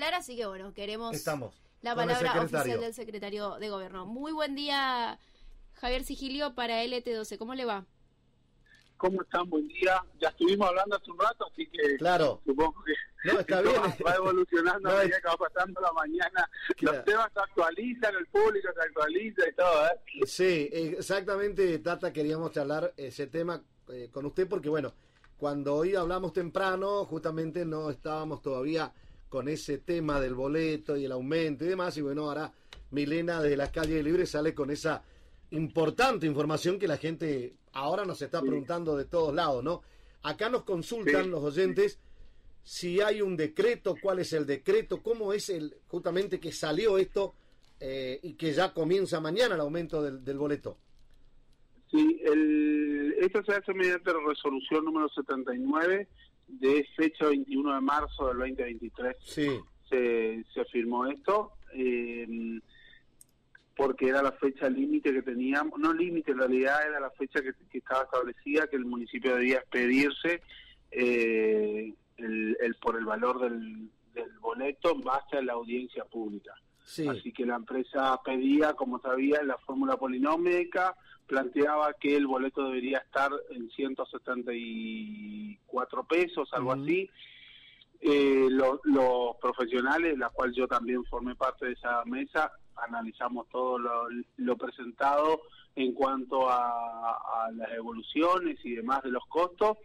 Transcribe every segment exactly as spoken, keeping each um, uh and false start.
hablar, así que bueno, queremos Estamos la palabra oficial del secretario de Gobierno. Muy buen día, Javier Sigilio, para L T doce. ¿Cómo le va? ¿Cómo están? Buen día. Ya estuvimos hablando hace un rato, así que claro. supongo que no, está bien. va, va evolucionando no, a medida que va pasando la mañana. Claro. Los temas se actualizan, el público se actualiza y todo, ¿eh? Sí, exactamente, Tata, queríamos charlar ese tema eh, con usted porque, bueno, cuando hoy hablamos temprano, justamente no estábamos todavía con ese tema del boleto y el aumento y demás, y bueno, ahora Milena desde las calles libres sale con esa importante información que la gente ahora nos está sí. preguntando de todos lados, ¿no? Acá nos consultan sí. los oyentes si hay un decreto, cuál es el decreto, cómo es el justamente que salió esto eh, y que ya comienza mañana el aumento del, del boleto. Sí, el, esto se hace mediante la resolución número setenta y nueve de fecha veintiuno de marzo del veinte veintitrés. Sí. Se, se firmó esto. Eh, porque era la fecha límite que teníamos, no límite, en realidad era la fecha que, que estaba establecida, que el municipio debía expedirse eh, el, el por el valor del, del boleto en base a la audiencia pública. Sí. Así que la empresa pedía, como sabía, la fórmula polinómica, planteaba que el boleto debería estar en ciento setenta y cuatro pesos, algo mm. así. Eh, lo, los profesionales, la cual yo también formé parte de esa mesa, analizamos todo lo, lo presentado en cuanto a, a las evoluciones y demás de los costos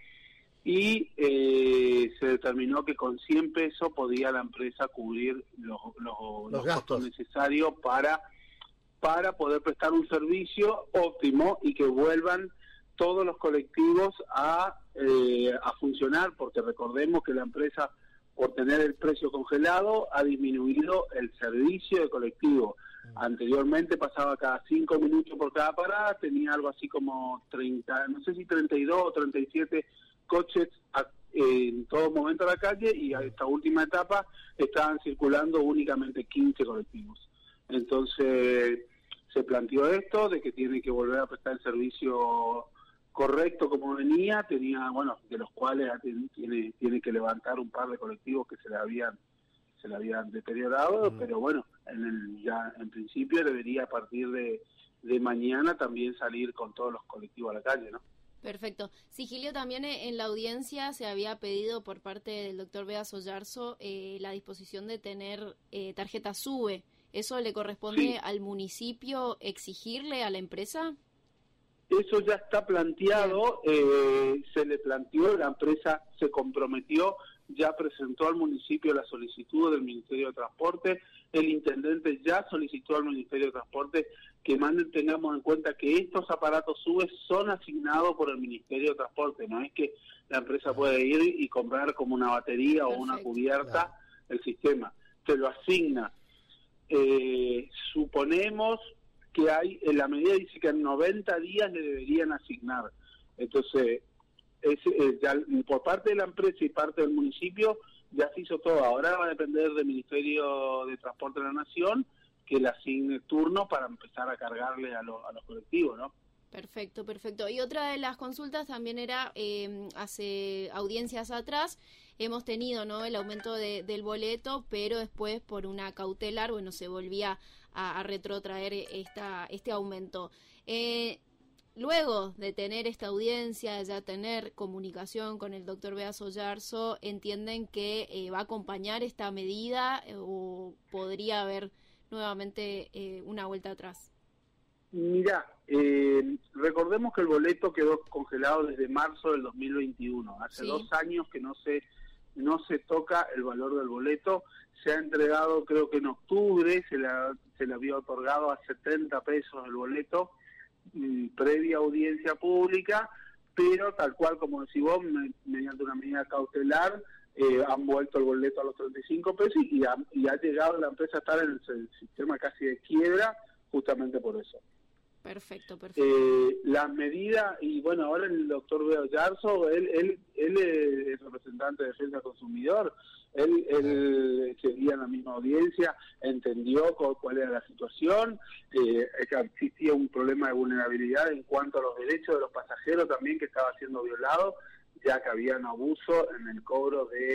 y eh, se determinó que con cien pesos podía la empresa cubrir los, los, los, los gastos necesarios para, para poder prestar un servicio óptimo y que vuelvan todos los colectivos a, eh, a funcionar, porque recordemos que la empresa, por tener el precio congelado, ha disminuido el servicio de colectivo. Anteriormente pasaba cada cinco minutos por cada parada, tenía algo así como treinta, no sé si treinta y dos o treinta y siete coches a, eh, en todo momento a la calle, y a esta última etapa estaban circulando únicamente quince colectivos. Entonces se planteó esto, de que tiene que volver a prestar el servicio correcto como venía, tenía, bueno, de los cuales tiene tiene que levantar un par de colectivos que se le habían se le habían deteriorado, mm. pero bueno, en el, ya en principio debería a partir de, de mañana también salir con todos los colectivos a la calle, ¿no? Perfecto. Sigilio, también en la audiencia se había pedido por parte del doctor Bea Soyarzo eh, la disposición de tener eh, tarjeta SUBE. ¿Eso le corresponde sí. al municipio exigirle a la empresa? Eso ya está planteado, eh, se le planteó, la empresa se comprometió, ya presentó al municipio la solicitud del Ministerio de Transporte, el intendente ya solicitó al Ministerio de Transporte que manden, tengamos en cuenta que estos aparatos SUBE son asignados por el Ministerio de Transporte, no es que la empresa puede ir y comprar como una batería Perfecto. o una cubierta claro. el sistema, se lo asigna. Eh, suponemos que hay, en la medida dice que en noventa días le deberían asignar. Entonces, es, es ya, por parte de la empresa y parte del municipio, ya se hizo todo. Ahora va a depender del Ministerio de Transporte de la Nación que le asigne turno para empezar a cargarle a, lo, a los colectivos, ¿no? Perfecto, perfecto. Y otra de las consultas también era, eh, hace audiencias atrás, hemos tenido no el aumento de, del boleto, pero después por una cautelar, bueno, se volvía a, a retrotraer esta este aumento. Eh, luego de tener esta audiencia, de ya tener comunicación con el doctor Bea Soyarzo, ¿entienden que eh, va a acompañar esta medida eh, o podría haber nuevamente eh, una vuelta atrás? Mira, eh, recordemos que el boleto quedó congelado desde marzo del dos mil veintiuno. Hace sí. dos años que no se no se toca el valor del boleto. Se ha entregado, creo que en octubre, se le, se le había otorgado a setenta pesos el boleto, mmm, previa audiencia pública, pero tal cual como decís vos, me, mediante una medida cautelar, eh, han vuelto el boleto a los treinta y cinco pesos y ha, y ha llegado la empresa a estar en el, el sistema casi de quiebra justamente por eso. Perfecto, perfecto. Eh, las medidas, y bueno, ahora el doctor Bea Soyarzo, él, él, él es representante de Defensa del Consumidor, él, él seguía en la misma audiencia, entendió cuál, cuál era la situación, eh, que existía un problema de vulnerabilidad en cuanto a los derechos de los pasajeros también que estaba siendo violado, ya que había un abuso en el cobro de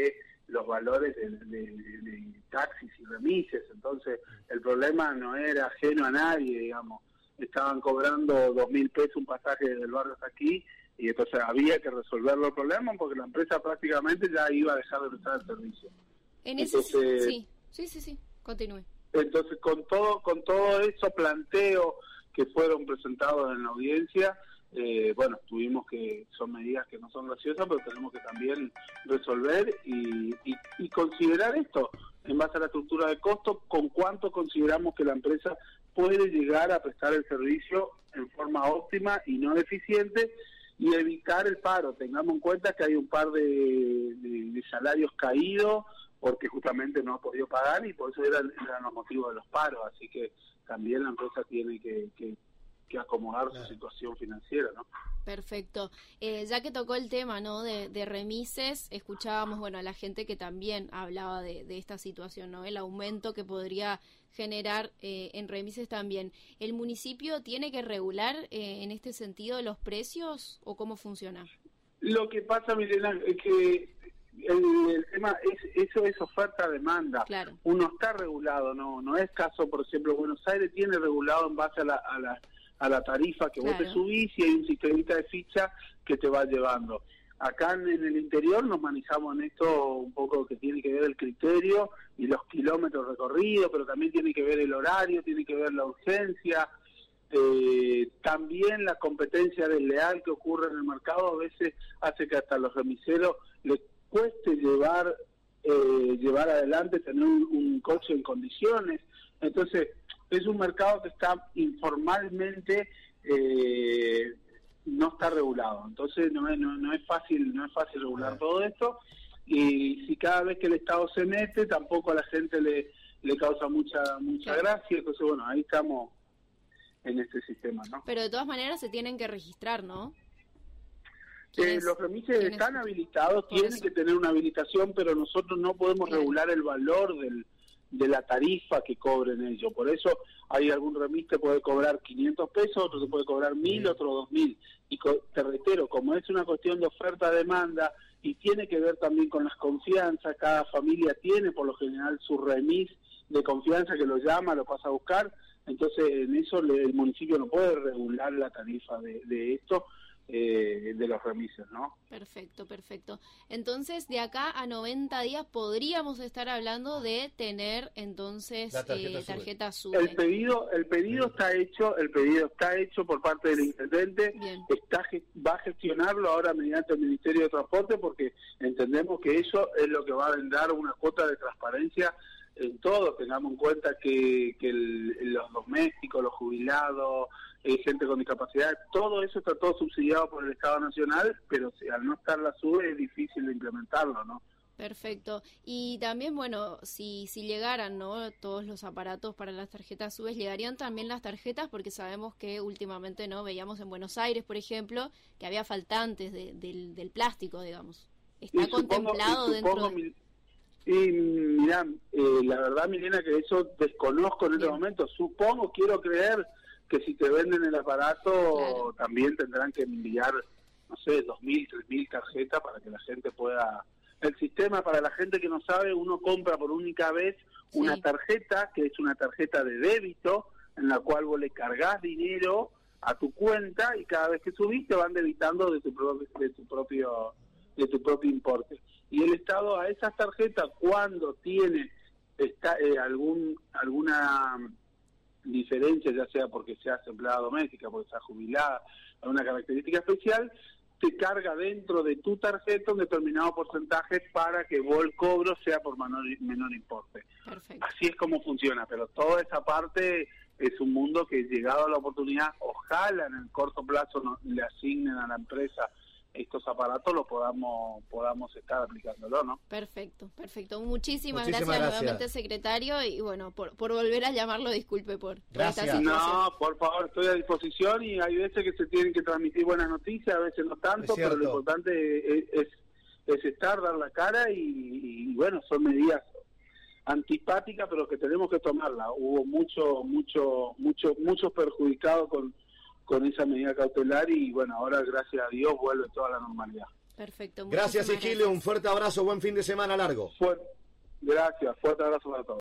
los valores de, de, de, de taxis y remises. Entonces el problema no era ajeno a nadie, digamos. Estaban cobrando dos mil pesos un pasaje del barrio hasta aquí, y entonces había que resolver los problemas porque la empresa prácticamente ya iba a dejar de prestar el servicio. En ese entonces, sí, sí, sí, sí, continúe. Entonces con todo, con todo eso planteo que fueron presentados en la audiencia, eh, bueno, tuvimos que, son medidas que no son graciosas, pero tenemos que también resolver y, y, y considerar esto en base a la estructura de costos, con cuánto consideramos que la empresa puede llegar a prestar el servicio en forma óptima y no deficiente, y evitar el paro. Tengamos en cuenta que hay un par de, de, de salarios caídos porque justamente no ha podido pagar, y por eso eran, eran los motivos de los paros, así que también la empresa tiene que, que, que acomodar claro. su situación financiera, ¿no? Perfecto. Eh, ya que tocó el tema, ¿no?, de, de remises, escuchábamos, bueno, a la gente que también hablaba de, de esta situación, ¿no?, el aumento que podría generar eh, en remises también. ¿El municipio tiene que regular eh, en este sentido los precios o cómo funciona? Lo que pasa, Milena, es que el, el tema es eso es oferta-demanda. Claro. Uno está regulado, no no es caso, por ejemplo, Buenos Aires tiene regulado en base a la a la, a la tarifa que claro. vos te subís, y hay un sistemita de ficha que te va llevando. Acá en, en el interior nos manejamos en esto un poco que tiene que ver el criterio y los kilómetros recorridos, pero también tiene que ver el horario, tiene que ver la urgencia, eh, también la competencia desleal que ocurre en el mercado a veces hace que hasta los remiseros les cueste llevar eh, llevar adelante, tener un, un coche en condiciones. Entonces es un mercado que está informalmente eh, no está regulado, entonces no es, no, no es fácil no es fácil regular ah. todo esto, y si cada vez que el Estado se mete tampoco a la gente le le causa mucha mucha claro. gracia. Entonces bueno, ahí estamos en este sistema, ¿no? Pero de todas maneras se tienen que registrar, ¿no? Eh, los remises están habilitados, tienen eso? que tener una habilitación, pero nosotros no podemos claro. regular el valor del de la tarifa que cobren ellos. Por eso hay algún remis que puede cobrar quinientos pesos, otro se puede cobrar mil, otro dos mil. Y te reitero, como es una cuestión de oferta-demanda y tiene que ver también con las confianzas, cada familia tiene por lo general su remis de confianza que lo llama, lo pasa a buscar, entonces en eso le, el municipio no puede regular la tarifa de, de esto, Eh, de los remises, ¿no? Perfecto, perfecto. Entonces, de acá a noventa días podríamos estar hablando de tener entonces la tarjeta, eh, tarjeta SUBE. El pedido, el pedido está hecho, el pedido está hecho por parte del intendente. Bien. Está va a gestionarlo ahora mediante el Ministerio de Transporte, porque entendemos que eso es lo que va a dar una cuota de transparencia en todo. Tengamos en cuenta que, que el, los domésticos, los jubilados, eh, gente con discapacidad, todo eso está todo subsidiado por el Estado Nacional, pero si, al no estar la SUBE es difícil de implementarlo, ¿no? Perfecto. Y también, bueno, si si llegaran, ¿no?, todos los aparatos para las tarjetas SUBE, llegarían también las tarjetas, porque sabemos que últimamente, ¿no?, veíamos en Buenos Aires, por ejemplo, que había faltantes de, del, del plástico, digamos. ¿Está y contemplado supongo, y supongo dentro de...? Y mirá, eh, la verdad, Milena, que eso desconozco en este Bien. momento. Supongo, quiero creer que si te venden el aparato claro. también tendrán que enviar, no sé, dos mil, tres mil tarjetas para que la gente pueda... El sistema, para la gente que no sabe, uno compra por única vez sí. una tarjeta, que es una tarjeta de débito, en la cual vos le cargas dinero a tu cuenta y cada vez que subís te van debitando de tu propio, de tu propio, de tu propio importe. Y el Estado a esas tarjetas, cuando tiene está, eh, algún alguna diferencia, ya sea porque seas empleada doméstica, porque seas jubilada, alguna característica especial, te carga dentro de tu tarjeta un determinado porcentaje para que vos el cobro sea por menor, menor importe. Perfecto. Así es como funciona, pero toda esa parte es un mundo que, llegado a la oportunidad, ojalá en el corto plazo no, le asignen a la empresa estos aparatos, lo podamos podamos estar aplicándolo, ¿no? Perfecto, perfecto. Muchísimas, Muchísimas gracias, gracias nuevamente, secretario, y bueno, por, por volver a llamarlo, disculpe por, por esta situación. No, por favor, estoy a disposición, y hay veces que se tienen que transmitir buenas noticias, a veces no tanto, pero lo importante es, es, es estar, dar la cara, y, y bueno, son medidas antipáticas, pero que tenemos que tomarlas. Hubo mucho, mucho, mucho, muchos perjudicados con con esa medida cautelar, y bueno, ahora gracias a Dios vuelve toda la normalidad. Perfecto. Gracias, Higilio, un fuerte abrazo, buen fin de semana largo. Fuerte, gracias, fuerte abrazo para todos.